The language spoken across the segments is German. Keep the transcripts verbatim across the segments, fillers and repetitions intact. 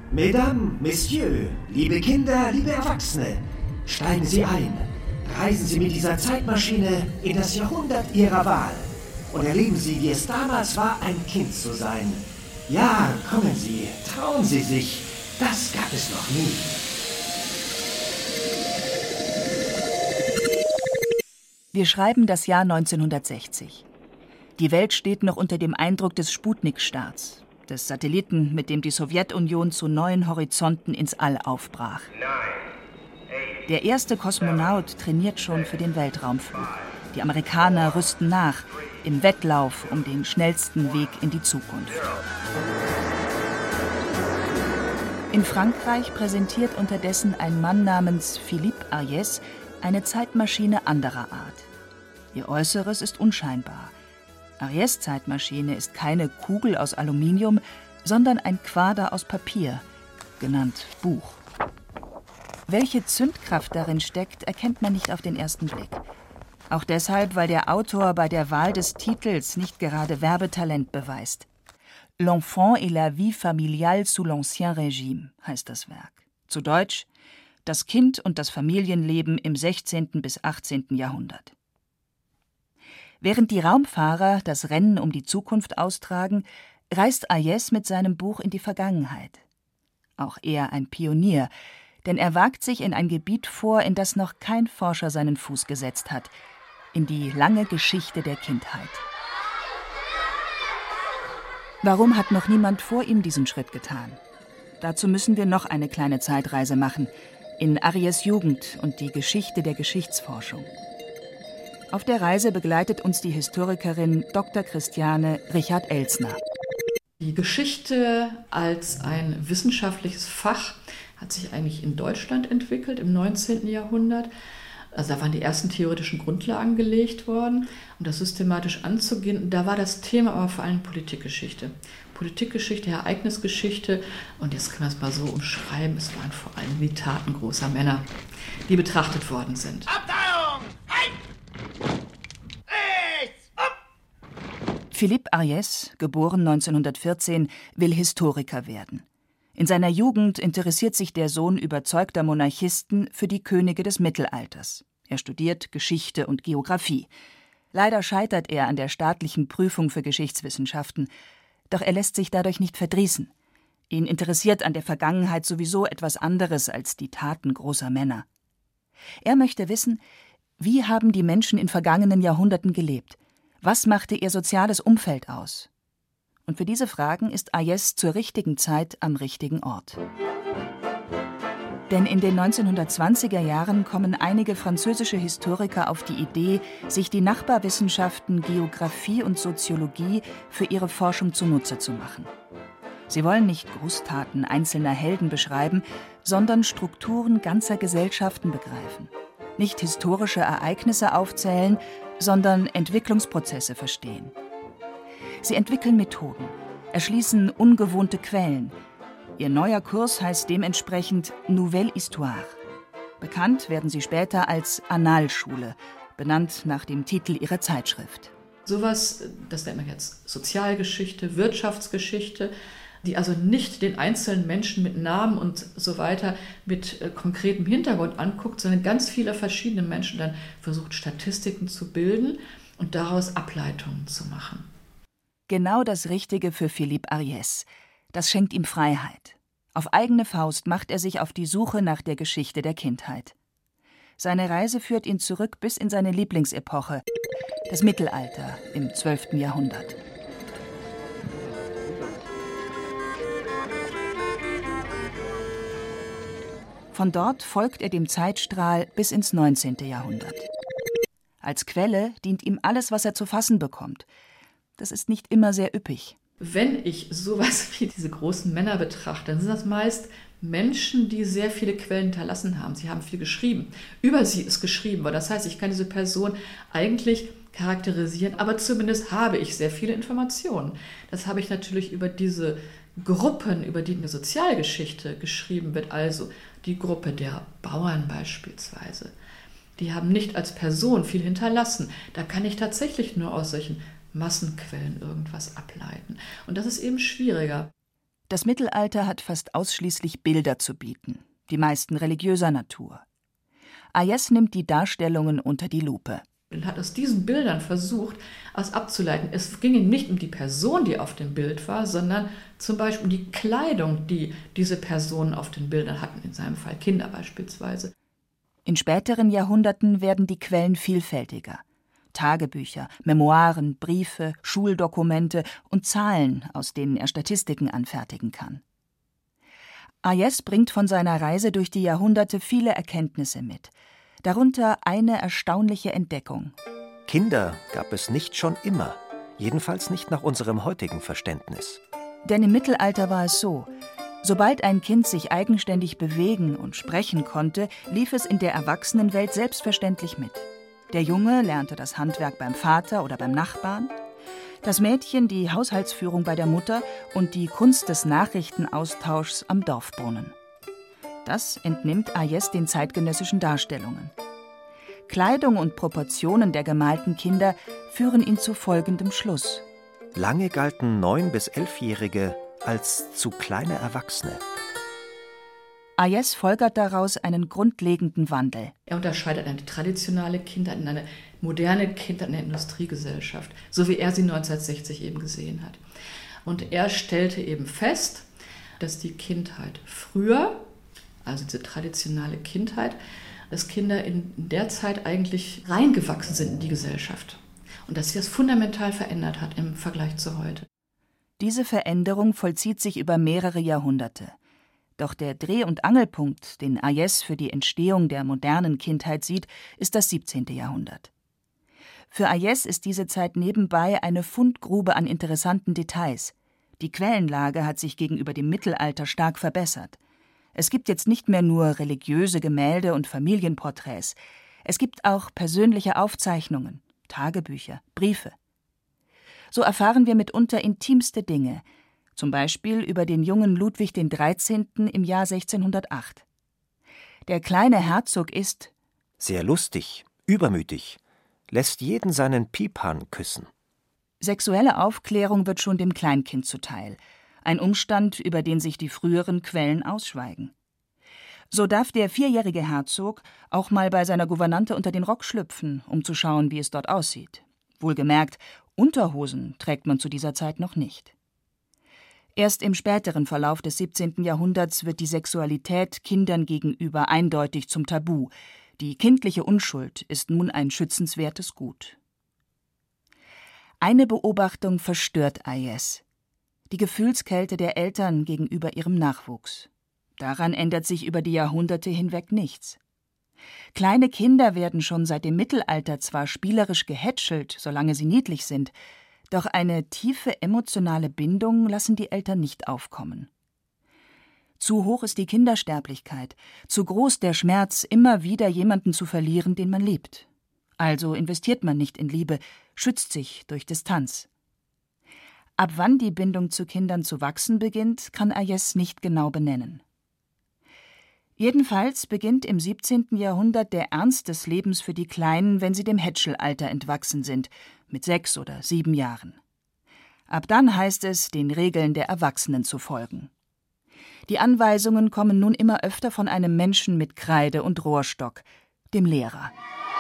Mesdames, Messieurs, liebe Kinder, liebe Erwachsene, steigen Sie ein. Reisen Sie mit dieser Zeitmaschine in das Jahrhundert Ihrer Wahl und erleben Sie, wie es damals war, ein Kind zu sein. Ja, kommen Sie, trauen Sie sich, das gab es noch nie. Wir schreiben das Jahr neunzehnhundertsechzig. Die Welt steht noch unter dem Eindruck des Sputnik-Starts, des Satelliten, mit dem die Sowjetunion zu neuen Horizonten ins All aufbrach. Der erste Kosmonaut trainiert schon für den Weltraumflug. Die Amerikaner rüsten nach, im Wettlauf um den schnellsten Weg in die Zukunft. In Frankreich präsentiert unterdessen ein Mann namens Philippe Ariès eine Zeitmaschine anderer Art. Ihr Äußeres ist unscheinbar. Ariès' Zeitmaschine ist keine Kugel aus Aluminium, sondern ein Quader aus Papier, genannt Buch. Welche Zündkraft darin steckt, erkennt man nicht auf den ersten Blick. Auch deshalb, weil der Autor bei der Wahl des Titels nicht gerade Werbetalent beweist. L'enfant et la vie familiale sous l'Ancien Régime heißt das Werk. Zu Deutsch: Das Kind und das Familienleben im sechzehnten bis achtzehnten Jahrhundert. Während die Raumfahrer das Rennen um die Zukunft austragen, reist Ariès mit seinem Buch in die Vergangenheit. Auch er ein Pionier, denn er wagt sich in ein Gebiet vor, in das noch kein Forscher seinen Fuß gesetzt hat, in die lange Geschichte der Kindheit. Warum hat noch niemand vor ihm diesen Schritt getan? Dazu müssen wir noch eine kleine Zeitreise machen, in Ariès' Jugend und die Geschichte der Geschichtsforschung. Auf der Reise begleitet uns die Historikerin Doktor Christiane Richard-Elzner. Die Geschichte als ein wissenschaftliches Fach hat sich eigentlich in Deutschland entwickelt im neunzehnten Jahrhundert. Also da waren die ersten theoretischen Grundlagen gelegt worden, um das systematisch anzugehen. Da war das Thema aber vor allem Politikgeschichte. Politikgeschichte, Ereignisgeschichte. Und jetzt kann man es mal so umschreiben, es waren vor allem die Taten großer Männer, die betrachtet worden sind. Abteilung! Hey! Rechts! Up! Philippe Ariès, geboren neunzehnhundertvierzehn, will Historiker werden. In seiner Jugend interessiert sich der Sohn überzeugter Monarchisten für die Könige des Mittelalters. Er studiert Geschichte und Geographie. Leider scheitert er an der staatlichen Prüfung für Geschichtswissenschaften. Doch er lässt sich dadurch nicht verdrießen. Ihn interessiert an der Vergangenheit sowieso etwas anderes als die Taten großer Männer. Er möchte wissen, wie haben die Menschen in vergangenen Jahrhunderten gelebt? Was machte ihr soziales Umfeld aus? Und für diese Fragen ist Ariès zur richtigen Zeit am richtigen Ort. Denn in den neunzehnhundertzwanziger Jahren kommen einige französische Historiker auf die Idee, sich die Nachbarwissenschaften Geographie und Soziologie für ihre Forschung zunutze zu machen. Sie wollen nicht Großtaten einzelner Helden beschreiben, sondern Strukturen ganzer Gesellschaften begreifen. Nicht historische Ereignisse aufzählen, sondern Entwicklungsprozesse verstehen. Sie entwickeln Methoden, erschließen ungewohnte Quellen. Ihr neuer Kurs heißt dementsprechend Nouvelle Histoire. Bekannt werden sie später als Annalschule, benannt nach dem Titel ihrer Zeitschrift. Sowas, das nennt man jetzt Sozialgeschichte, Wirtschaftsgeschichte, die also nicht den einzelnen Menschen mit Namen und so weiter mit äh, konkretem Hintergrund anguckt, sondern ganz viele verschiedene Menschen dann versucht, Statistiken zu bilden und daraus Ableitungen zu machen. Genau das Richtige für Philippe Ariès. Das schenkt ihm Freiheit. Auf eigene Faust macht er sich auf die Suche nach der Geschichte der Kindheit. Seine Reise führt ihn zurück bis in seine Lieblingsepoche, das Mittelalter im zwölften Jahrhundert. Von dort folgt er dem Zeitstrahl bis ins neunzehnte Jahrhundert. Als Quelle dient ihm alles, was er zu fassen bekommt. Das ist nicht immer sehr üppig. Wenn ich sowas wie diese großen Männer betrachte, dann sind das meist Menschen, die sehr viele Quellen hinterlassen haben. Sie haben viel geschrieben. Über sie ist geschrieben worden. Das heißt, ich kann diese Person eigentlich charakterisieren, aber zumindest habe ich sehr viele Informationen. Das habe ich natürlich über diese Gruppen, über die eine Sozialgeschichte geschrieben wird, also die Gruppe der Bauern beispielsweise. Die haben nicht als Person viel hinterlassen. Da kann ich tatsächlich nur aus solchen Massenquellen irgendwas ableiten. Und das ist eben schwieriger. Das Mittelalter hat fast ausschließlich Bilder zu bieten, die meisten religiöser Natur. Hayez nimmt die Darstellungen unter die Lupe. Er hat aus diesen Bildern versucht, etwas abzuleiten. Es ging ihm nicht um die Person, die auf dem Bild war, sondern zum Beispiel um die Kleidung, die diese Personen auf den Bildern hatten, in seinem Fall Kinder beispielsweise. In späteren Jahrhunderten werden die Quellen vielfältiger. Tagebücher, Memoiren, Briefe, Schuldokumente und Zahlen, aus denen er Statistiken anfertigen kann. Hayez bringt von seiner Reise durch die Jahrhunderte viele Erkenntnisse mit. Darunter eine erstaunliche Entdeckung. Kinder gab es nicht schon immer, jedenfalls nicht nach unserem heutigen Verständnis. Denn im Mittelalter war es so: Sobald ein Kind sich eigenständig bewegen und sprechen konnte, lief es in der Erwachsenenwelt selbstverständlich mit. Der Junge lernte das Handwerk beim Vater oder beim Nachbarn, das Mädchen die Haushaltsführung bei der Mutter und die Kunst des Nachrichtenaustauschs am Dorfbrunnen. Das entnimmt Hayez den zeitgenössischen Darstellungen. Kleidung und Proportionen der gemalten Kinder führen ihn zu folgendem Schluss. Lange galten neun- bis elfjährige als zu kleine Erwachsene. Hayez folgert daraus einen grundlegenden Wandel. Er unterscheidet eine traditionelle Kindheit in eine moderne Kindheit in der Industriegesellschaft, so wie er sie neunzehnhundertsechzig eben gesehen hat. Und er stellte eben fest, dass die Kindheit früher, also diese traditionelle Kindheit, dass Kinder in der Zeit eigentlich reingewachsen sind in die Gesellschaft und dass sie das fundamental verändert hat im Vergleich zu heute. Diese Veränderung vollzieht sich über mehrere Jahrhunderte. Doch der Dreh- und Angelpunkt, den Hayez für die Entstehung der modernen Kindheit sieht, ist das siebzehnte Jahrhundert. Für Hayez ist diese Zeit nebenbei eine Fundgrube an interessanten Details. Die Quellenlage hat sich gegenüber dem Mittelalter stark verbessert. Es gibt jetzt nicht mehr nur religiöse Gemälde und Familienporträts. Es gibt auch persönliche Aufzeichnungen, Tagebücher, Briefe. So erfahren wir mitunter intimste Dinge, zum Beispiel über den jungen Ludwig den Dreizehnten im Jahr sechzehnhundertacht. Der kleine Herzog ist sehr lustig, übermütig, lässt jeden seinen Piephahn küssen. Sexuelle Aufklärung wird schon dem Kleinkind zuteil, ein Umstand, über den sich die früheren Quellen ausschweigen. So darf der vierjährige Herzog auch mal bei seiner Gouvernante unter den Rock schlüpfen, um zu schauen, wie es dort aussieht. Wohlgemerkt, Unterhosen trägt man zu dieser Zeit noch nicht. Erst im späteren Verlauf des siebzehnten Jahrhunderts wird die Sexualität Kindern gegenüber eindeutig zum Tabu. Die kindliche Unschuld ist nun ein schützenswertes Gut. Eine Beobachtung verstört Hayez: die Gefühlskälte der Eltern gegenüber ihrem Nachwuchs. Daran ändert sich über die Jahrhunderte hinweg nichts. Kleine Kinder werden schon seit dem Mittelalter zwar spielerisch gehätschelt, solange sie niedlich sind, doch eine tiefe emotionale Bindung lassen die Eltern nicht aufkommen. Zu hoch ist die Kindersterblichkeit, zu groß der Schmerz, immer wieder jemanden zu verlieren, den man liebt. Also investiert man nicht in Liebe, schützt sich durch Distanz. Ab wann die Bindung zu Kindern zu wachsen beginnt, kann Hayez nicht genau benennen. Jedenfalls beginnt im siebzehnten Jahrhundert der Ernst des Lebens für die Kleinen, wenn sie dem Hätschelalter entwachsen sind, mit sechs oder sieben Jahren. Ab dann heißt es, den Regeln der Erwachsenen zu folgen. Die Anweisungen kommen nun immer öfter von einem Menschen mit Kreide und Rohrstock, dem Lehrer.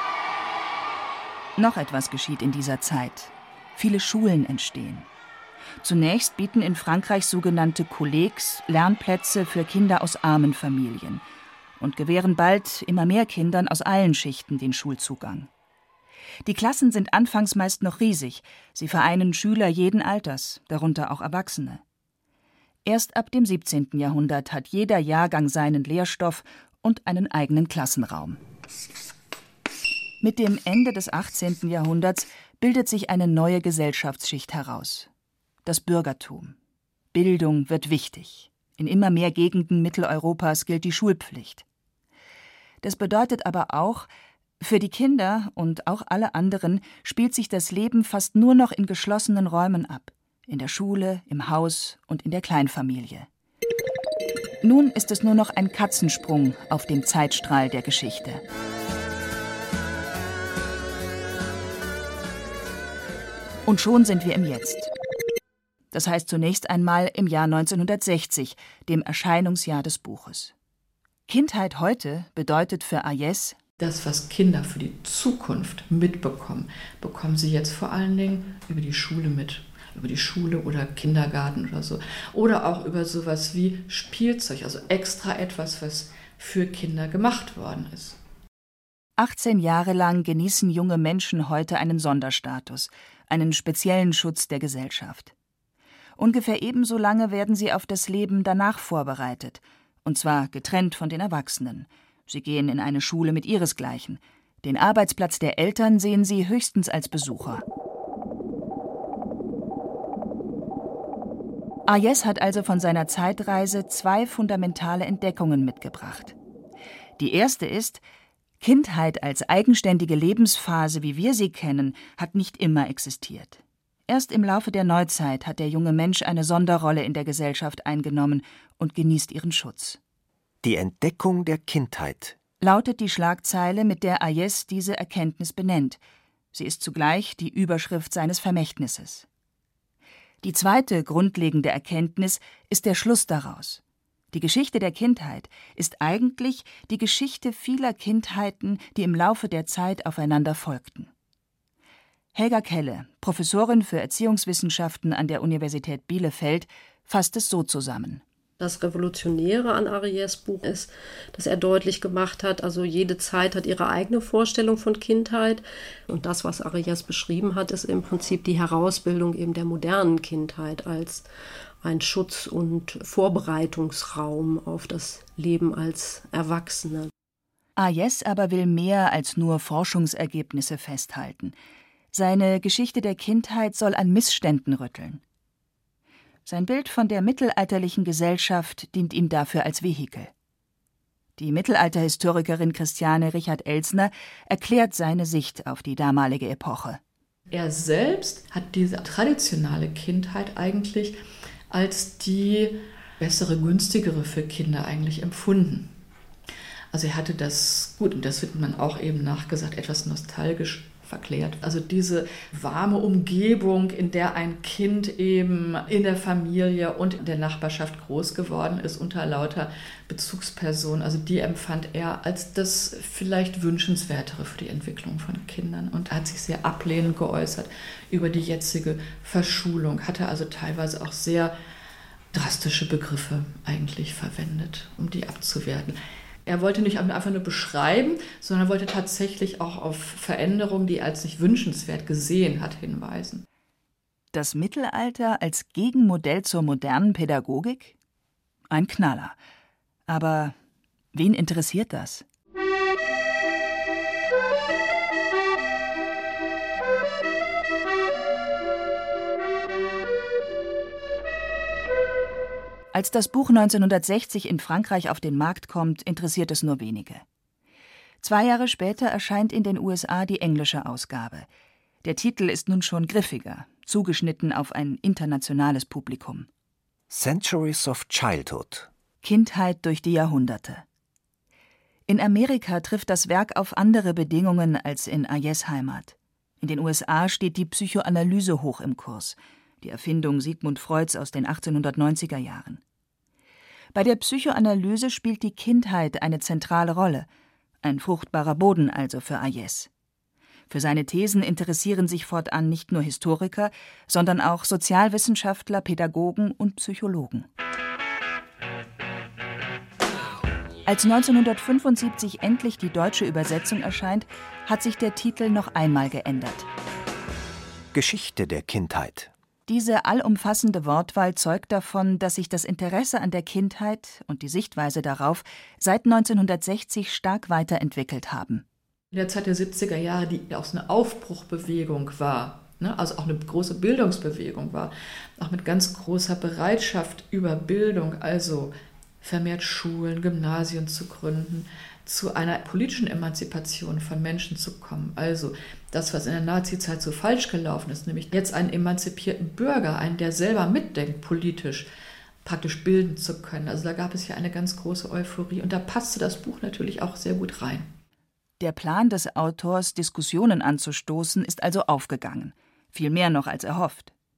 Noch etwas geschieht in dieser Zeit. Viele Schulen entstehen. Zunächst bieten in Frankreich sogenannte Collègues Lernplätze für Kinder aus armen Familien und gewähren bald immer mehr Kindern aus allen Schichten den Schulzugang. Die Klassen sind anfangs meist noch riesig, sie vereinen Schüler jeden Alters, darunter auch Erwachsene. Erst ab dem siebzehnten Jahrhundert hat jeder Jahrgang seinen Lehrstoff und einen eigenen Klassenraum. Mit dem Ende des achtzehnten Jahrhunderts bildet sich eine neue Gesellschaftsschicht heraus: das Bürgertum. Bildung wird wichtig. In immer mehr Gegenden Mitteleuropas gilt die Schulpflicht. Das bedeutet aber auch, für die Kinder und auch alle anderen spielt sich das Leben fast nur noch in geschlossenen Räumen ab, in der Schule, im Haus und in der Kleinfamilie. Nun ist es nur noch ein Katzensprung auf dem Zeitstrahl der Geschichte. Und schon sind wir im Jetzt. Das heißt zunächst einmal im Jahr neunzehnhundertsechzig, dem Erscheinungsjahr des Buches. Kindheit heute bedeutet für Hayez: Das, was Kinder für die Zukunft mitbekommen, bekommen sie jetzt vor allen Dingen über die Schule mit. Über die Schule oder Kindergarten oder so. Oder auch über sowas wie Spielzeug, also extra etwas, was für Kinder gemacht worden ist. achtzehn Jahre lang genießen junge Menschen heute einen Sonderstatus, einen speziellen Schutz der Gesellschaft. Ungefähr ebenso lange werden sie auf das Leben danach vorbereitet, und zwar getrennt von den Erwachsenen. Sie gehen in eine Schule mit ihresgleichen. Den Arbeitsplatz der Eltern sehen sie höchstens als Besucher. Hayez hat also von seiner Zeitreise zwei fundamentale Entdeckungen mitgebracht. Die erste ist: Kindheit als eigenständige Lebensphase, wie wir sie kennen, hat nicht immer existiert. Erst im Laufe der Neuzeit hat der junge Mensch eine Sonderrolle in der Gesellschaft eingenommen und genießt ihren Schutz. Die Entdeckung der Kindheit Lautet die Schlagzeile, mit der Hayez diese Erkenntnis benennt. Sie ist zugleich die Überschrift seines Vermächtnisses. Die zweite grundlegende Erkenntnis ist der Schluss daraus. Die Geschichte der Kindheit ist eigentlich die Geschichte vieler Kindheiten, die im Laufe der Zeit aufeinander folgten. Helga Kelle, Professorin für Erziehungswissenschaften an der Universität Bielefeld, fasst es so zusammen. Das Revolutionäre an Hayez' Buch ist, dass er deutlich gemacht hat, also jede Zeit hat ihre eigene Vorstellung von Kindheit. Und das, was Hayez beschrieben hat, ist im Prinzip die Herausbildung eben der modernen Kindheit als ein Schutz- und Vorbereitungsraum auf das Leben als Erwachsene. Hayez aber will mehr als nur Forschungsergebnisse festhalten. Seine Geschichte der Kindheit soll an Missständen rütteln. Sein Bild von der mittelalterlichen Gesellschaft dient ihm dafür als Vehikel. Die Mittelalterhistorikerin Christiane Richard-Elsner erklärt seine Sicht auf die damalige Epoche. Er selbst hat diese traditionelle Kindheit eigentlich als die bessere, günstigere für Kinder eigentlich empfunden. Also er hatte das, gut, und das wird man auch eben nachgesagt, etwas nostalgisch verklärt. Also diese warme Umgebung, in der ein Kind eben in der Familie und in der Nachbarschaft groß geworden ist, unter lauter Bezugspersonen, also die empfand er als das vielleicht Wünschenswertere für die Entwicklung von Kindern und hat sich sehr ablehnend geäußert über die jetzige Verschulung, hatte also teilweise auch sehr drastische Begriffe eigentlich verwendet, um die abzuwerten. Er wollte nicht einfach nur beschreiben, sondern wollte tatsächlich auch auf Veränderungen, die er als nicht wünschenswert gesehen hat, hinweisen. Das Mittelalter als Gegenmodell zur modernen Pädagogik? Ein Knaller. Aber wen interessiert das? Als das Buch neunzehnhundertsechzig in Frankreich auf den Markt kommt, interessiert es nur wenige. Zwei Jahre später erscheint in den U S A die englische Ausgabe. Der Titel ist nun schon griffiger, zugeschnitten auf ein internationales Publikum. Centuries of Childhood. Kindheit durch die Jahrhunderte. In Amerika trifft das Werk auf andere Bedingungen als in Hayez' Heimat. In den U S A steht die Psychoanalyse hoch im Kurs, die Erfindung Sigmund Freuds aus den achtzehnhundertneunziger Jahren. Bei der Psychoanalyse spielt die Kindheit eine zentrale Rolle, ein fruchtbarer Boden also für Hayez. Für seine Thesen interessieren sich fortan nicht nur Historiker, sondern auch Sozialwissenschaftler, Pädagogen und Psychologen. Als neunzehnhundertfünfundsiebzig endlich die deutsche Übersetzung erscheint, hat sich der Titel noch einmal geändert. Geschichte der Kindheit. Diese allumfassende Wortwahl zeugt davon, dass sich das Interesse an der Kindheit und die Sichtweise darauf seit neunzehnhundertsechzig stark weiterentwickelt haben. In der Zeit der siebziger Jahre, die auch so eine Aufbruchbewegung war, ne, also auch eine große Bildungsbewegung war, auch mit ganz großer Bereitschaft über Bildung, also vermehrt Schulen, Gymnasien zu gründen, zu einer politischen Emanzipation von Menschen zu kommen. Also das, was in der Nazizeit so falsch gelaufen ist, nämlich jetzt einen emanzipierten Bürger, einen, der selber mitdenkt, politisch praktisch bilden zu können. Also da gab es ja eine ganz große Euphorie und da passte das Buch natürlich auch sehr gut rein. Der Plan des Autors, Diskussionen anzustoßen, ist also aufgegangen. Viel mehr noch als erhofft.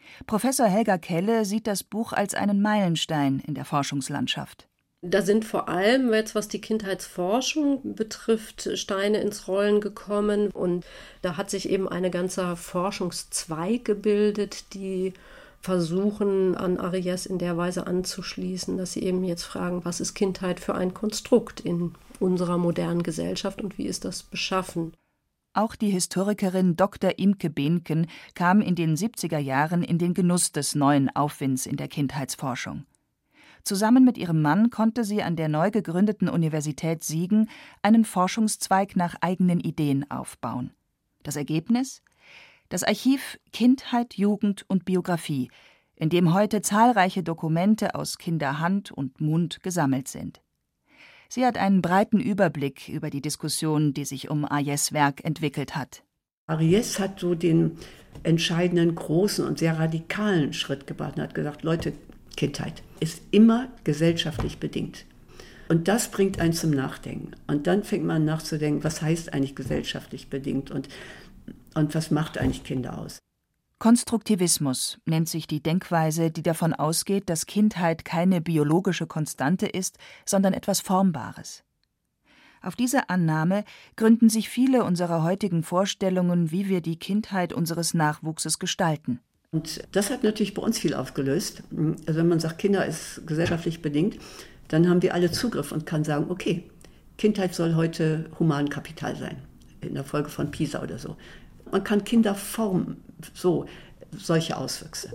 Professor Helga Kelle sieht das Buch als einen Meilenstein in der Forschungslandschaft. Da sind vor allem, jetzt was die Kindheitsforschung betrifft, Steine ins Rollen gekommen. Und da hat sich eben ein ganzer Forschungszweig gebildet, die versuchen, an Arries in der Weise anzuschließen, dass sie eben jetzt fragen, was ist Kindheit für ein Konstrukt in unserer modernen Gesellschaft und wie ist das beschaffen? Auch die Historikerin Doktor Imke Behnken kam in den siebziger Jahren in den Genuss des neuen Aufwinds in der Kindheitsforschung. Zusammen mit ihrem Mann konnte sie an der neu gegründeten Universität Siegen einen Forschungszweig nach eigenen Ideen aufbauen. Das Ergebnis? Das Archiv Kindheit, Jugend und Biografie, in dem heute zahlreiche Dokumente aus Kinderhand und Mund gesammelt sind. Sie hat einen breiten Überblick über die Diskussion, die sich um Arries Werk entwickelt hat. Arries hat so den entscheidenden, großen und sehr radikalen Schritt gebracht und hat gesagt, Leute, Kindheit ist immer gesellschaftlich bedingt. Und das bringt einen zum Nachdenken. Und dann fängt man an nachzudenken, was heißt eigentlich gesellschaftlich bedingt und, und was macht eigentlich Kinder aus? Konstruktivismus nennt sich die Denkweise, die davon ausgeht, dass Kindheit keine biologische Konstante ist, sondern etwas Formbares. Auf diese Annahme gründen sich viele unserer heutigen Vorstellungen, wie wir die Kindheit unseres Nachwuchses gestalten. Und das hat natürlich bei uns viel aufgelöst. Also wenn man sagt, Kinder ist gesellschaftlich bedingt, dann haben wir alle Zugriff und kann sagen, okay, Kindheit soll heute Humankapital sein, in der Folge von Pisa oder so. Man kann Kinder formen, so, solche Auswüchse.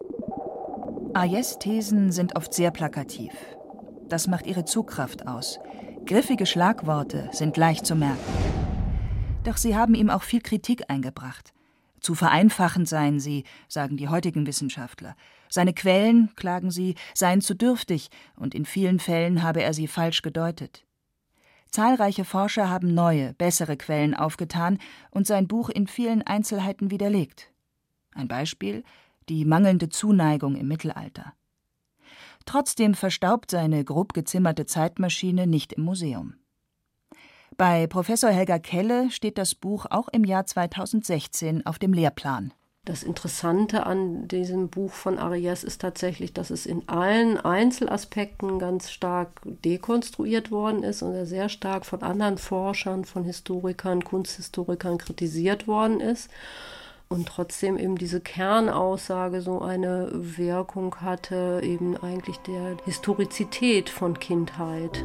Arries Thesen sind oft sehr plakativ. Das macht ihre Zugkraft aus. Griffige Schlagworte sind leicht zu merken. Doch sie haben ihm auch viel Kritik eingebracht. Zu vereinfachend seien sie, sagen die heutigen Wissenschaftler. Seine Quellen, klagen sie, seien zu dürftig und in vielen Fällen habe er sie falsch gedeutet. Zahlreiche Forscher haben neue, bessere Quellen aufgetan und sein Buch in vielen Einzelheiten widerlegt. Ein Beispiel: die mangelnde Zuneigung im Mittelalter. Trotzdem verstaubt seine grob gezimmerte Zeitmaschine nicht im Museum. Bei Professor Helga Kelle steht das Buch auch im Jahr zweitausendsechzehn auf dem Lehrplan. Das Interessante an diesem Buch von Arries ist tatsächlich, dass es in allen Einzelaspekten ganz stark dekonstruiert worden ist und er sehr stark von anderen Forschern, von Historikern, Kunsthistorikern kritisiert worden ist. Und trotzdem eben diese Kernaussage so eine Wirkung hatte, eben eigentlich der Historizität von Kindheit.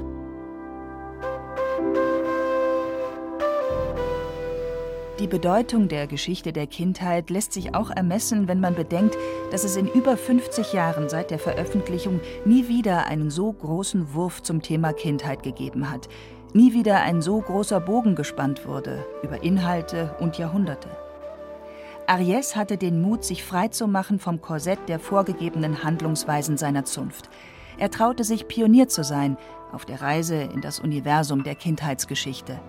Die Bedeutung der Geschichte der Kindheit lässt sich auch ermessen, wenn man bedenkt, dass es in über fünfzig Jahren seit der Veröffentlichung nie wieder einen so großen Wurf zum Thema Kindheit gegeben hat, nie wieder ein so großer Bogen gespannt wurde über Inhalte und Jahrhunderte. Arries hatte den Mut, sich freizumachen vom Korsett der vorgegebenen Handlungsweisen seiner Zunft. Er traute sich, Pionier zu sein auf der Reise in das Universum der Kindheitsgeschichte.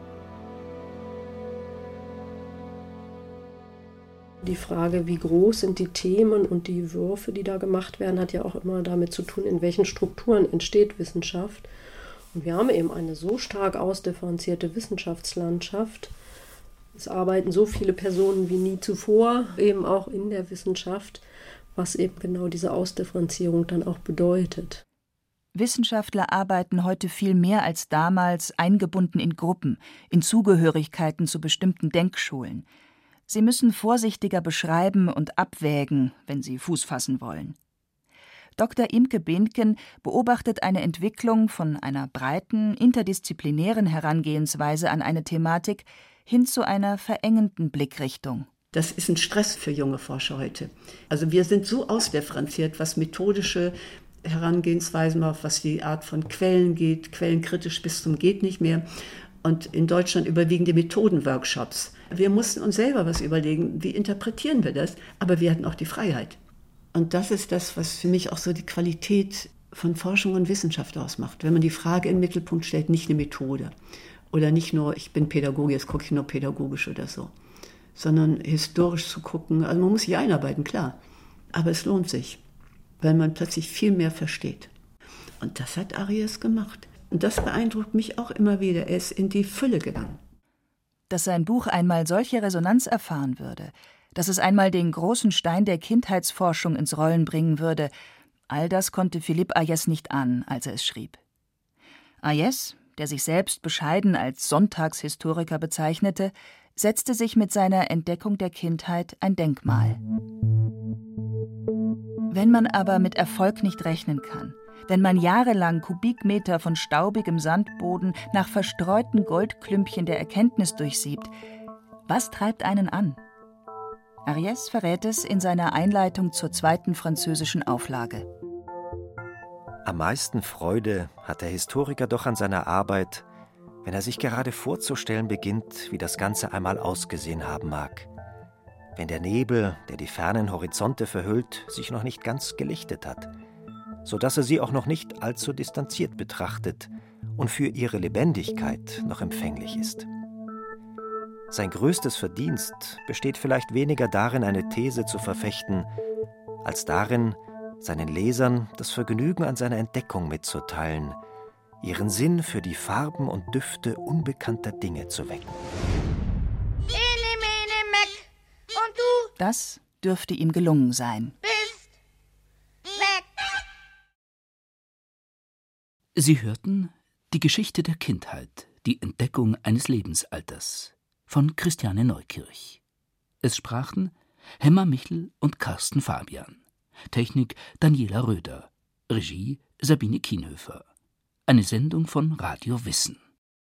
Die Frage, wie groß sind die Themen und die Würfe, die da gemacht werden, hat ja auch immer damit zu tun, in welchen Strukturen entsteht Wissenschaft. Und wir haben eben eine so stark ausdifferenzierte Wissenschaftslandschaft. Es arbeiten so viele Personen wie nie zuvor, eben auch in der Wissenschaft, was eben genau diese Ausdifferenzierung dann auch bedeutet. Wissenschaftler arbeiten heute viel mehr als damals eingebunden in Gruppen, in Zugehörigkeiten zu bestimmten Denkschulen. Sie müssen vorsichtiger beschreiben und abwägen, wenn sie Fuß fassen wollen. Doktor Imke Behnken beobachtet eine Entwicklung von einer breiten, interdisziplinären Herangehensweise an eine Thematik hin zu einer verengenden Blickrichtung. Das ist ein Stress für junge Forscher heute. Also wir sind so ausdifferenziert, was methodische Herangehensweisen, was die Art von Quellen geht, quellenkritisch bis zum geht nicht mehr. Und in Deutschland überwiegen die Methodenworkshops. Wir mussten uns selber was überlegen, wie interpretieren wir das, aber wir hatten auch die Freiheit. Und das ist das, was für mich auch so die Qualität von Forschung und Wissenschaft ausmacht. Wenn man die Frage in den Mittelpunkt stellt, nicht eine Methode oder nicht nur, ich bin Pädagoge, jetzt gucke ich nur pädagogisch oder so, sondern historisch zu gucken. Also man muss sich einarbeiten, klar, aber es lohnt sich, weil man plötzlich viel mehr versteht. Und das hat Arries gemacht. Und das beeindruckt mich auch immer wieder. Er ist in die Fülle gegangen. Dass sein Buch einmal solche Resonanz erfahren würde, dass es einmal den großen Stein der Kindheitsforschung ins Rollen bringen würde, all das konnte Philippe Hayez nicht ahnen, als er es schrieb. Hayez, der sich selbst bescheiden als Sonntagshistoriker bezeichnete, setzte sich mit seiner Entdeckung der Kindheit ein Denkmal. Wenn man aber mit Erfolg nicht rechnen kann, wenn man jahrelang Kubikmeter von staubigem Sandboden nach verstreuten Goldklümpchen der Erkenntnis durchsiebt, was treibt einen an? Hayez verrät es in seiner Einleitung zur zweiten französischen Auflage. Am meisten Freude hat der Historiker doch an seiner Arbeit, wenn er sich gerade vorzustellen beginnt, wie das Ganze einmal ausgesehen haben mag. Wenn der Nebel, der die fernen Horizonte verhüllt, sich noch nicht ganz gelichtet hat, so dass er sie auch noch nicht allzu distanziert betrachtet und für ihre Lebendigkeit noch empfänglich ist. Sein größtes Verdienst besteht vielleicht weniger darin, eine These zu verfechten, als darin, seinen Lesern das Vergnügen an seiner Entdeckung mitzuteilen, ihren Sinn für die Farben und Düfte unbekannter Dinge zu wecken. Ene, mene, meck. Und du Das dürfte ihm gelungen sein. bist weg. Sie hörten Die Geschichte der Kindheit, die Entdeckung eines Lebensalters von Christiane Neukirch. Es sprachen Hemmer Michel und Carsten Fabian. Technik Daniela Röder. Regie Sabine Kienhöfer. Eine Sendung von Radio Wissen.